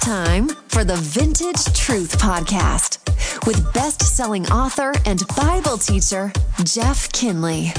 time for the Vintage Truth Podcast with best-selling author and Bible teacher, Jeff Kinley.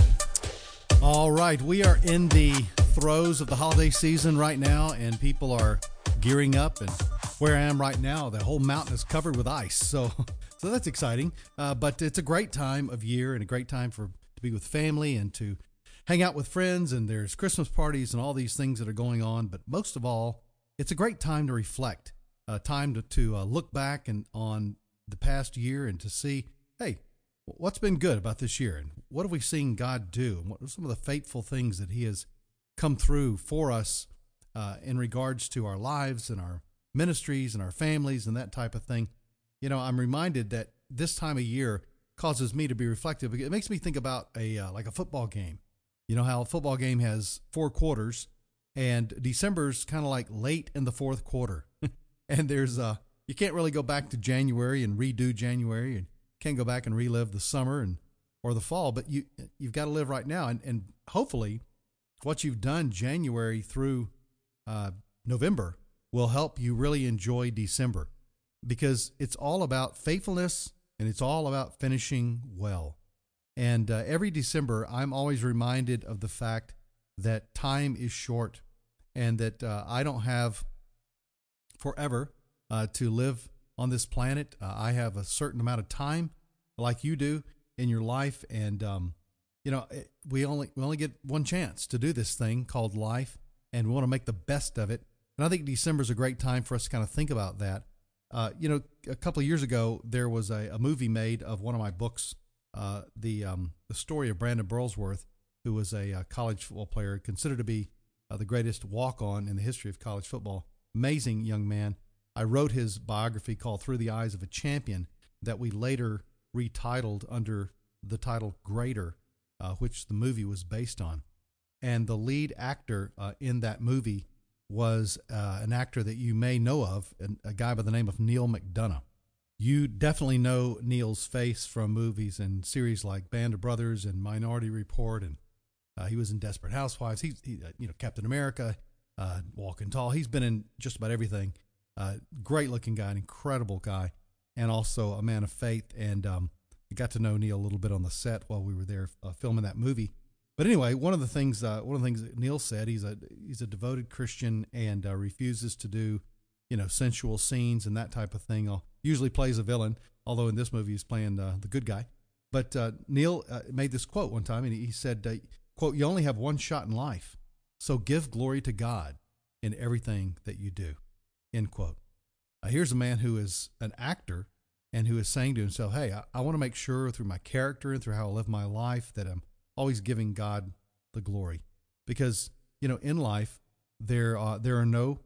All right, we are in the throes of the holiday season right now, and people are gearing up. And where I am right now, the whole mountain is covered with ice, so that's exciting. But it's a great time of year and a great time to be with family and to hang out with friends. And there's Christmas parties and all these things that are going on. But most of all, it's a great time to reflect, time to look back and on the past year and to see, hey, what's been good about this year, and what have we seen God do, and what are some of the faithful things that He has come through for us in regards to our lives and our ministries and our families and that type of thing. You know, I'm reminded that this time of year causes me to be reflective. It makes me think about like a football game. You know how a football game has 4 quarters, and December's kind of like late in the 4th quarter. And there's you can't really go back to January and redo January, and can't go back and relive the summer or the fall, but you've got to live right now. And hopefully what you've done January through November will help you really enjoy December, because it's all about faithfulness and it's all about finishing well. And every December, I'm always reminded of the fact that time is short and that I don't have forever to live on this planet. I have a certain amount of time, like you do in your life, and you know, we only get one chance to do this thing called life, and we want to make the best of it. And I think December is a great time for us to kind of think about that. You know, a couple of years ago, there was a movie made of one of my books, the story of Brandon Burlsworth, who was a college football player, considered to be the greatest walk-on in the history of college football. Amazing young man. I wrote his biography called Through the Eyes of a Champion, that we later retitled under the title Greater, which the movie was based on. And the lead actor in that movie was an actor that you may know of, a guy by the name of Neal McDonough. You definitely know Neal's face from movies and series like Band of Brothers and Minority Report, and he was in Desperate Housewives. He you know, Captain America, Walking Tall. He's been in just about everything. Great looking guy, an incredible guy, and also a man of faith. And I got to know Neal a little bit on the set while we were there filming that movie. But anyway, one of the things that Neal said, he's a devoted Christian and refuses to do, you know, sensual scenes and that type of thing. Usually plays a villain, although in this movie he's playing the good guy. But Neal made this quote one time, and he said, quote, "You only have one shot in life, so give glory to God in everything that you do," end quote. Here's a man who is an actor and who is saying to himself, hey, I want to make sure through my character and through how I live my life that I'm always giving God the glory. Because, you know, in life, there are no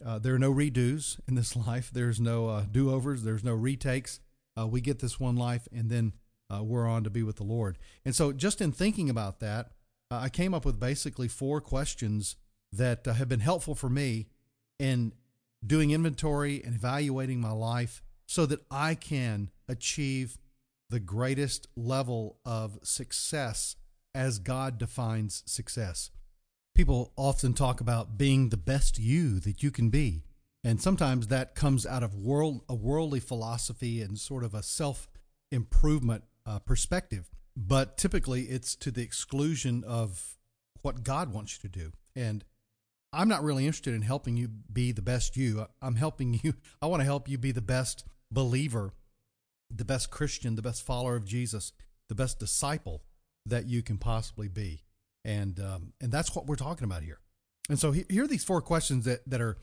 redos in this life. There's no do-overs. There's no retakes. We get this one life, and then we're on to be with the Lord. And so just in thinking about that, I came up with basically 4 questions that have been helpful for me in doing inventory and evaluating my life so that I can achieve the greatest level of success as God defines success. People often talk about being the best you that you can be. And sometimes that comes out of a worldly philosophy and sort of a self-improvement perspective. But typically it's to the exclusion of what God wants you to do. And I'm not really interested in helping you be the best you. I want to help you be the best believer, the best Christian, the best follower of Jesus, the best disciple that you can possibly be. And that's what we're talking about here. And so here are these 4 questions that are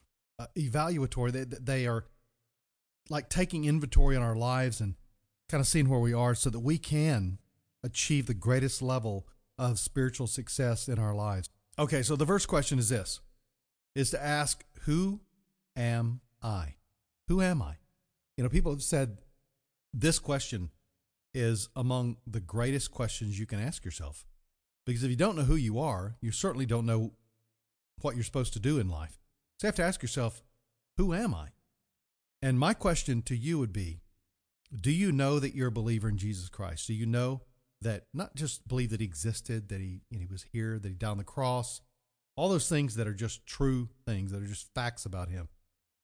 evaluatory. They are like taking inventory on our lives and kind of seeing where we are so that we can achieve the greatest level of spiritual success in our lives. Okay, so the first question is this, is to ask, who am I? Who am I? You know, people have said this question is among the greatest questions you can ask yourself. Because if you don't know who you are, you certainly don't know what you're supposed to do in life. So you have to ask yourself, who am I? And my question to you would be, do you know that you're a believer in Jesus Christ? Do you know that not just believe that He existed, that he was here, that He died on the cross, all those things that are just true things, that are just facts about Him.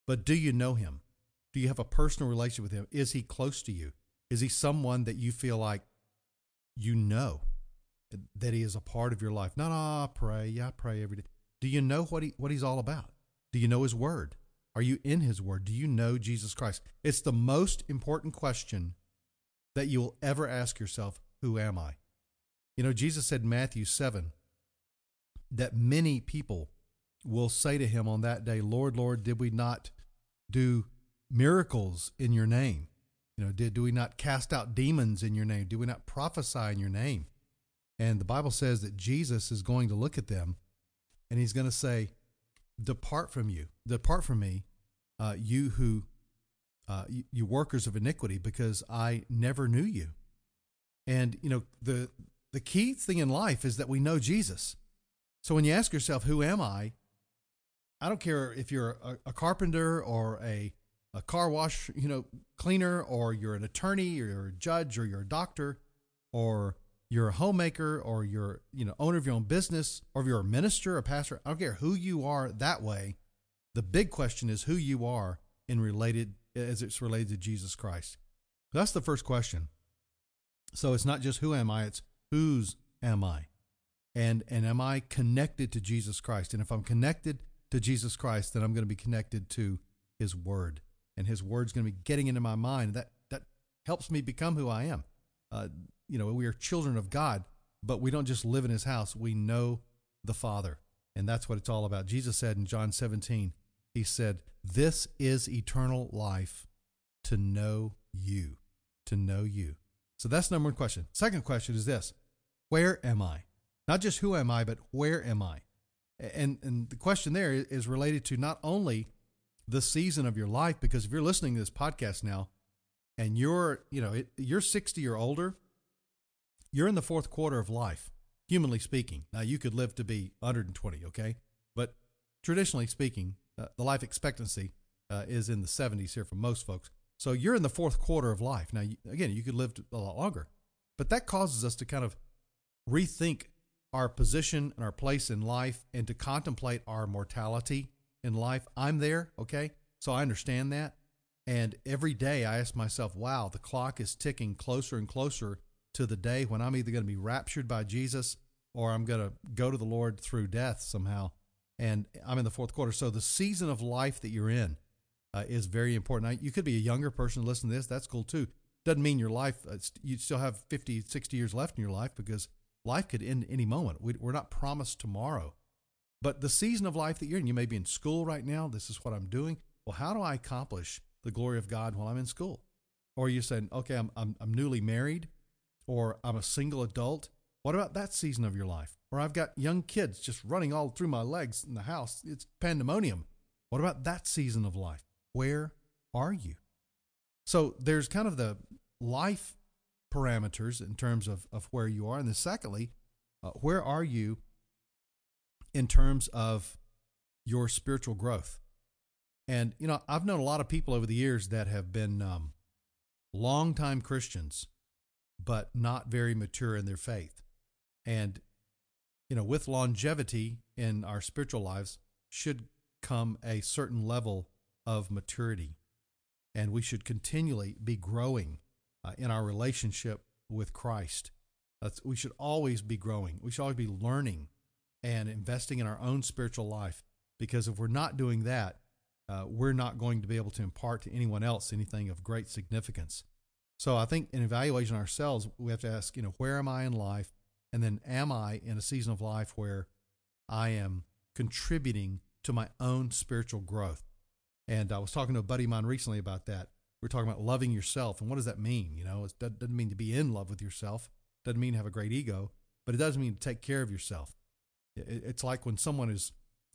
but do you know him? Do you have a personal relationship with him? Is he close to you? Is he someone that you feel like you know that he is a part of your life? No, I pray. Yeah, I pray every day. Do you know what he's all about? Do you know his word? Are you in his word? Do you know Jesus Christ? It's the most important question that you will ever ask yourself. Who am I? You know, Jesus said in Matthew 7 that many people will say to him on that day, Lord, Lord, did we not do miracles in your name? You know, do we not cast out demons in your name? Do we not prophesy in your name? And the Bible says that Jesus is going to look at them and he's going to say, depart from me, you workers of iniquity, because I never knew you. And, you know, the key thing in life is that we know Jesus. So when you ask yourself, who am I don't care if you're a carpenter or a car wash, cleaner, or you're an attorney, or you're a judge, or you're a doctor, or you're a homemaker, or you're, owner of your own business, or if you're a minister, a pastor. I don't care who you are that way. The big question is who you are as it's related to Jesus Christ. That's the first question. So it's not just who am I, it's whose am I? And am I connected to Jesus Christ? And if I'm connected to Jesus Christ, then I'm going to be connected to his word. And his word's going to be getting into my mind. That helps me become who I am. We are children of God, but we don't just live in his house. We know the Father. And that's what it's all about. Jesus said in John 17, he said, this is eternal life, to know you, to know you. So that's number one question. Second question is this: where am I? Not just who am I, but where am I? And the question there is related to not only the season of your life, because if you're listening to this podcast now and you're 60 or older, you're in the fourth quarter of life, humanly speaking. Now, you could live to be 120, okay? But traditionally speaking, the life expectancy is in the 70s here for most folks. So you're in the fourth quarter of life. Now, you could live a lot longer, but that causes us to kind of rethink our position and our place in life and to contemplate our mortality in life. I'm there, okay? So I understand that. And every day I ask myself, wow, the clock is ticking closer and closer to the day when I'm either going to be raptured by Jesus or I'm going to go to the Lord through death somehow. And I'm in the fourth quarter. So the season of life that you're in is very important. Now, you could be a younger person listening to this. That's cool too. Doesn't mean your life, you still have 50, 60 years left in your life, because life could end any moment. We're not promised tomorrow. But the season of life that you're in, you may be in school right now. This is what I'm doing. Well, how do I accomplish the glory of God while I'm in school? Or you're saying, okay, I'm newly married, or I'm a single adult. What about that season of your life? Or I've got young kids just running all through my legs in the house. It's pandemonium. What about that season of life? Where are you? So there's kind of the life parameters in terms of where you are. And then secondly, where are you in terms of your spiritual growth? And, I've known a lot of people over the years that have been longtime Christians, but not very mature in their faith. And, with longevity in our spiritual lives should come a certain level of maturity. And we should continually be growing in our relationship with Christ. We should always be growing. We should always be learning and investing in our own spiritual life, because if we're not doing that, we're not going to be able to impart to anyone else anything of great significance. So I think in evaluating ourselves, we have to ask, where am I in life? And then am I in a season of life where I am contributing to my own spiritual growth? And I was talking to a buddy of mine recently about that. We're talking about loving yourself. And what does that mean? It doesn't mean to be in love with yourself. Doesn't mean to have a great ego, but it does mean to take care of yourself. It's like when someone is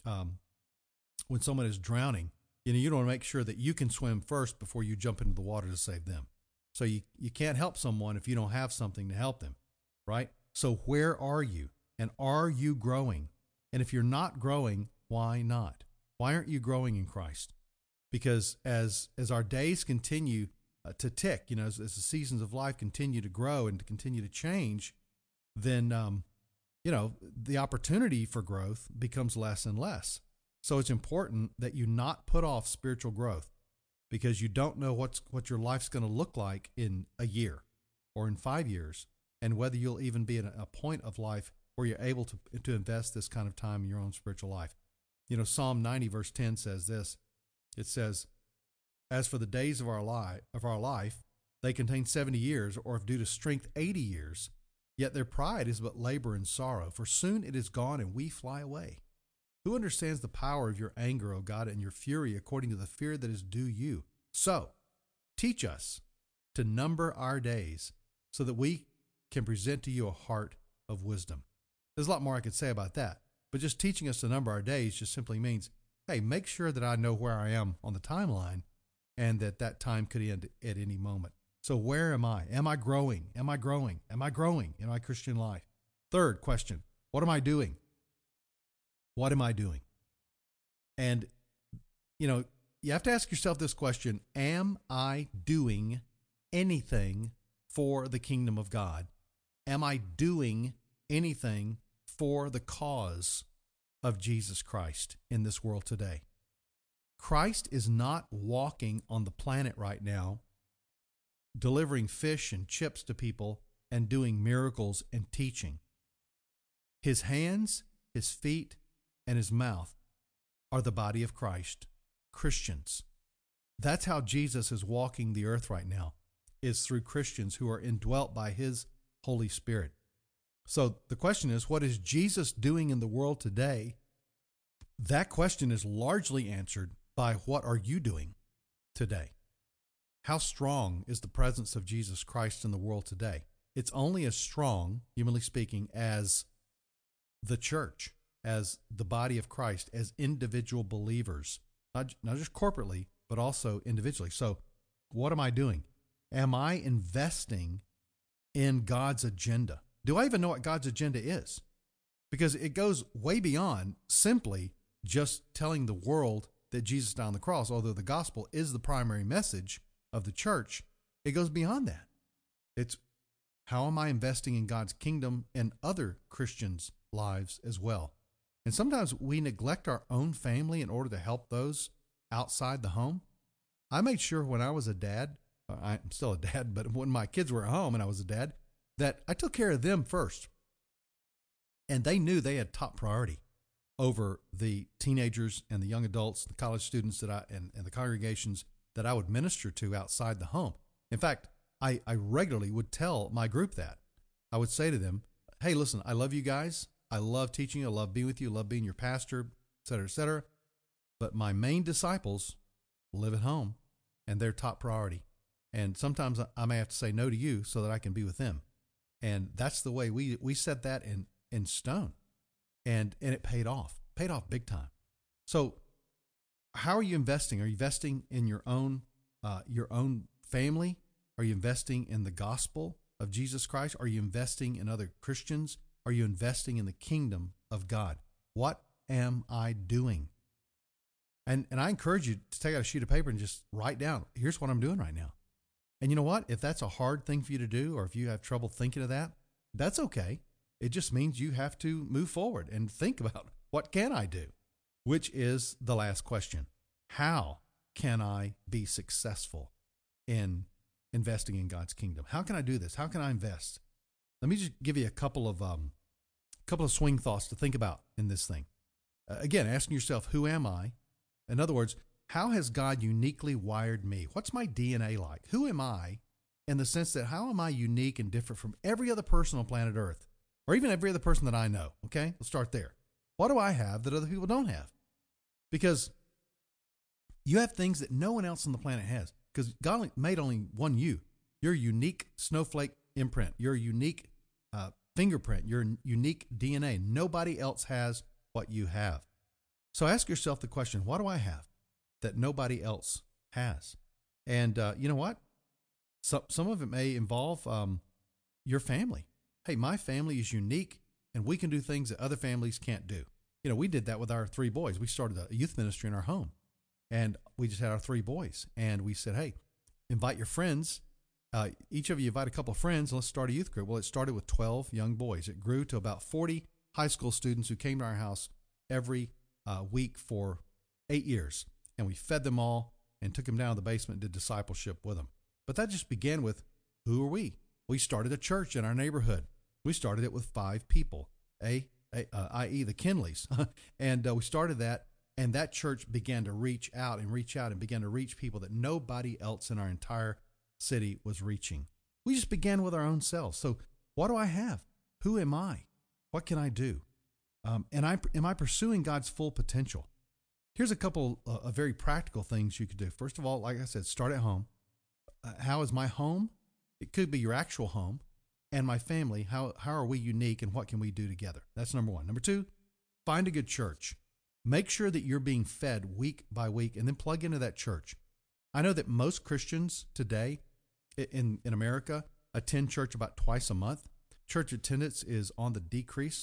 drowning, you don't want to make sure that you can swim first before you jump into the water to save them. So you can't help someone if you don't have something to help them, right? So where are you? And are you growing? And if you're not growing, why not? Why aren't you growing in Christ? Because as our days continue to tick, as the seasons of life continue to grow and to continue to change, then, the opportunity for growth becomes less and less. So it's important that you not put off spiritual growth, because you don't know what your life's going to look like in a year or in 5 years, and whether you'll even be at a point of life where you're able to invest this kind of time in your own spiritual life. Psalm 90 verse 10 says this. It says, "As for the days of our life, they contain 70 years, or if due to strength 80 years. Yet their pride is but labor and sorrow, for soon it is gone and we fly away. Who understands the power of your anger, O God, and your fury according to the fear that is due you? So teach us to number our days so that we can present to you a heart of wisdom." There's a lot more I could say about that, but just teaching us to number our days just simply means, hey, make sure that I know where I am on the timeline and that time could end at any moment. So where am I? Am I growing? Am I growing? Am I growing in my Christian life? Third question, what am I doing? What am I doing? And, you have to ask yourself this question: am I doing anything for the kingdom of God? Am I doing anything for the cause of Jesus Christ in this world today? Christ is not walking on the planet right now, delivering fish and chips to people and doing miracles and teaching. His hands, his feet, and his mouth are the body of Christ, Christians. That's how Jesus is walking the earth right now, is through Christians who are indwelt by his Holy Spirit. So the question is, what is Jesus doing in the world today? That question is largely answered by what are you doing today? How strong is the presence of Jesus Christ in the world today? It's only as strong, humanly speaking, as the church, as the body of Christ, as individual believers, not just corporately, but also individually. So what am I doing? Am I investing in God's agenda? Do I even know what God's agenda is? Because it goes way beyond simply just telling the world that Jesus died on the cross, although the gospel is the primary message of the church. It goes beyond that. It's how am I investing in God's kingdom and other Christians' lives as well? And sometimes we neglect our own family in order to help those outside the home. I made sure when I was a dad, I'm still a dad, but when my kids were at home and I was a dad, that I took care of them first. And they knew they had top priority over the teenagers and the young adults, the college students and the congregations that I would minister to outside the home. In fact, I regularly would tell my group that. I would say to them, hey, listen, I love you guys. I love teaching you. I love being with you. I love being your pastor, et cetera, et cetera. But my main disciples live at home and they're top priority. And sometimes I may have to say no to you so that I can be with them. And that's the way we set that in stone. And it paid off big time. So how are you investing? Are you investing in your own family? Are you investing in the gospel of Jesus Christ? Are you investing in other Christians? Are you investing in the kingdom of God? What am I doing? And I encourage you to take out a sheet of paper and just write down, here's what I'm doing right now. And you know what? If that's a hard thing for you to do, or if you have trouble thinking of that, that's okay. It just means you have to move forward and think about what can I do, which is the last question. How can I be successful in investing in God's kingdom? How can I do this? How can I invest? Let me just give you a couple of swing thoughts to think about in this thing. Again, asking yourself, who am I? In other words, how has God uniquely wired me? What's my DNA like? Who am I in the sense that how am I unique and different from every other person on planet Earth, or even every other person that I know? Okay, let's start there. What do I have that other people don't have? Because you have things that no one else on the planet has, because God made only one you. Your unique snowflake imprint, your unique fingerprint, your unique DNA. Nobody else has what you have. So ask yourself the question, what do I have that nobody else has? And you know what? Some of it may involve your family. Hey, my family is unique, and we can do things that other families can't do. You know, we did that with our 3 boys. We started a youth ministry in our home, and we just had our 3 boys. And we said, hey, invite your friends. Each of you invite a couple of friends, and let's start a youth group. Well, it started with 12 young boys. It grew to about 40 high school students who came to our house every a week for 8 years. And we fed them all and took them down to the basement and did discipleship with them. But that just began with, who are we? We started a church in our neighborhood. We started it with 5 people, i.e. the Kinleys. And we started that, and that church began to reach out and began to reach people that nobody else in our entire city was reaching. We just began with our own selves. So what do I have? Who am I? What can I do? Am I pursuing God's full potential? Here's a couple of very practical things you could do. First of all, like I said, start at home. How is my home? It could be your actual home. And my family, how are we unique and what can we do together? That's number one. Number two, find a good church. Make sure that you're being fed week by week and then plug into that church. I know that most Christians today in America attend church about twice a month. Church attendance is on the decrease.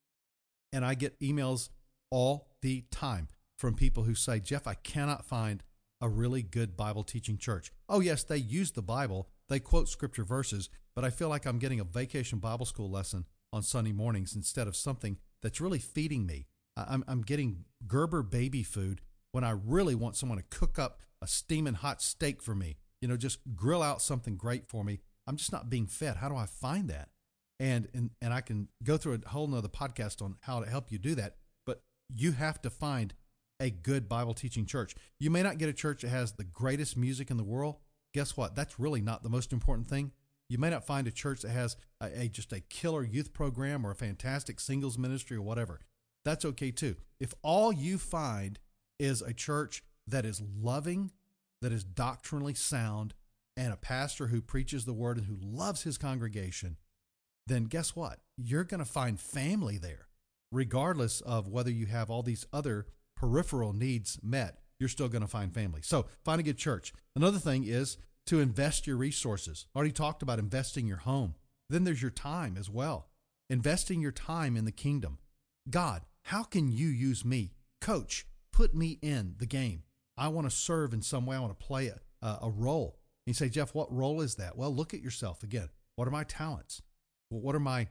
And I get emails all the time from people who say, Jeff, I cannot find a really good Bible teaching church. Oh, yes, they use the Bible. They quote scripture verses, but I feel like I'm getting a vacation Bible school lesson on Sunday mornings instead of something that's really feeding me. I'm getting Gerber baby food when I really want someone to cook up a steaming hot steak for me. Just grill out something great for me. I'm just not being fed. How do I find that? And I can go through a whole nother podcast on how to help you do that, but you have to find a good Bible teaching church. You may not get a church that has the greatest music in the world. Guess what? That's really not the most important thing. You may not find a church that has just a killer youth program or a fantastic singles ministry or whatever. That's okay too. If all you find is a church that is loving, that is doctrinally sound, and a pastor who preaches the word and who loves his congregation, then guess what? You're going to find family there, regardless of whether you have all these other peripheral needs met. You're still going to find family. So find a good church. Another thing is to invest your resources. Already talked about investing your home. Then there's your time as well. Investing your time in the kingdom. God, how can you use me? Coach, put me in the game. I want to serve in some way. I want to play a role. And you say, Jeff, what role is that? Well, look at yourself again. What are my talents? What are my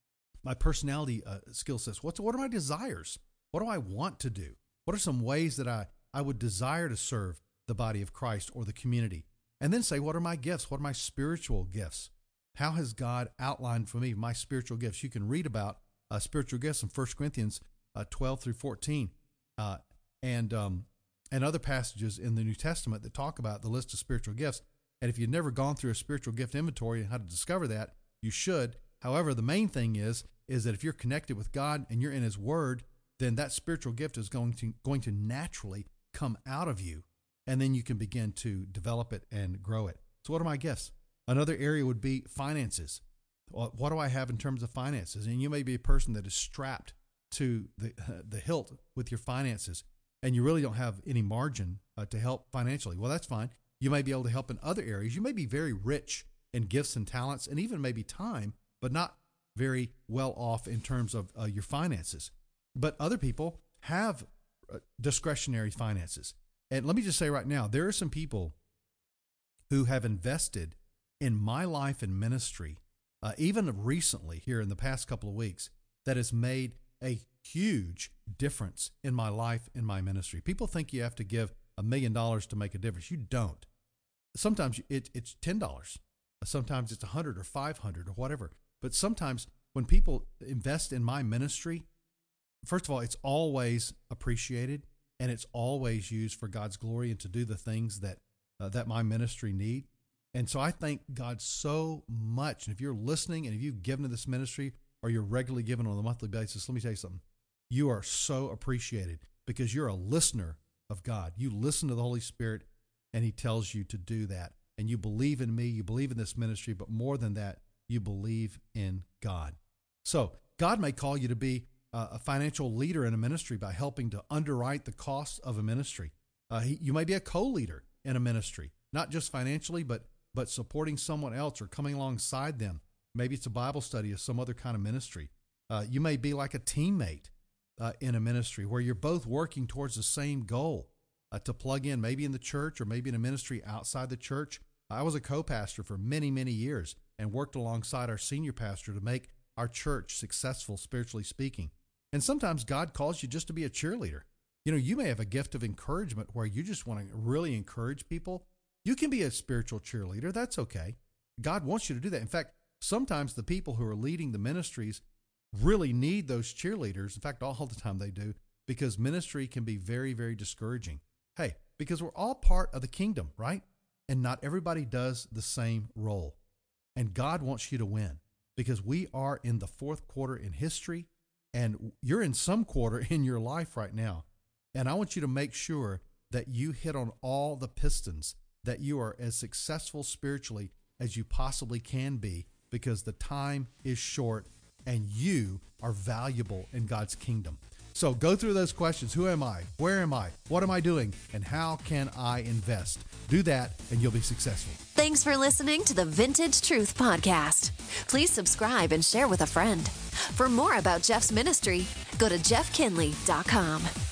personality skill sets? What are my desires? What do I want to do? What are some ways that I would desire to serve the body of Christ or the community? And then say, what are my gifts? What are my spiritual gifts? How has God outlined for me my spiritual gifts? You can read about spiritual gifts in 1 Corinthians 12 through 14 and other passages in the New Testament that talk about the list of spiritual gifts. And if you've never gone through a spiritual gift inventory and how to discover that, you should. However, the main thing is that if you're connected with God and you're in His Word, then that spiritual gift is going to naturally come out of you, and then you can begin to develop it and grow it. So what are my gifts? Another area would be finances. What do I have in terms of finances? And you may be a person that is strapped to the hilt with your finances, and you really don't have any margin to help financially. Well, that's fine. You may be able to help in other areas. You may be very rich in gifts and talents and even maybe time, but not very well off in terms of your finances. But other people have discretionary finances. And let me just say right now, there are some people who have invested in my life and ministry, even recently here in the past couple of weeks, that has made a huge difference in my life and my ministry. People think you have to give $1 million to make a difference. You don't. Sometimes it's $10. Sometimes it's $100 or $500 or whatever. But sometimes when people invest in my ministry, first of all, it's always appreciated and it's always used for God's glory and to do the things that my ministry need. And so I thank God so much. And if you're listening and if you've given to this ministry or you're regularly giving on a monthly basis, let me tell you something. You are so appreciated because you're a listener of God. You listen to the Holy Spirit and He tells you to do that. And you believe in me, you believe in this ministry, but more than that, you believe in God. So God may call you to be a financial leader in a ministry by helping to underwrite the costs of a ministry. You may be a co-leader in a ministry, not just financially, but supporting someone else or coming alongside them. Maybe it's a Bible study or some other kind of ministry. You may be like a teammate in a ministry where you're both working towards the same goal to plug in, maybe in the church or maybe in a ministry outside the church. I was a co-pastor for many, many years and worked alongside our senior pastor to make our church successful, spiritually speaking. And sometimes God calls you just to be a cheerleader. You may have a gift of encouragement where you just want to really encourage people. You can be a spiritual cheerleader. That's okay. God wants you to do that. In fact, sometimes the people who are leading the ministries really need those cheerleaders. In fact, all the time they do, because ministry can be very, very discouraging. Hey, because we're all part of the kingdom, right? And not everybody does the same role. And God wants you to win because we are in the fourth quarter in history, and you're in some quarter in your life right now. And I want you to make sure that you hit on all the pistons, that you are as successful spiritually as you possibly can be, because the time is short and you are valuable in God's kingdom. So go through those questions. Who am I? Where am I? What am I doing? And how can I invest? Do that and you'll be successful. Thanks for listening to the Vintage Truth Podcast. Please subscribe and share with a friend. For more about Jeff's ministry, go to jeffkinley.com.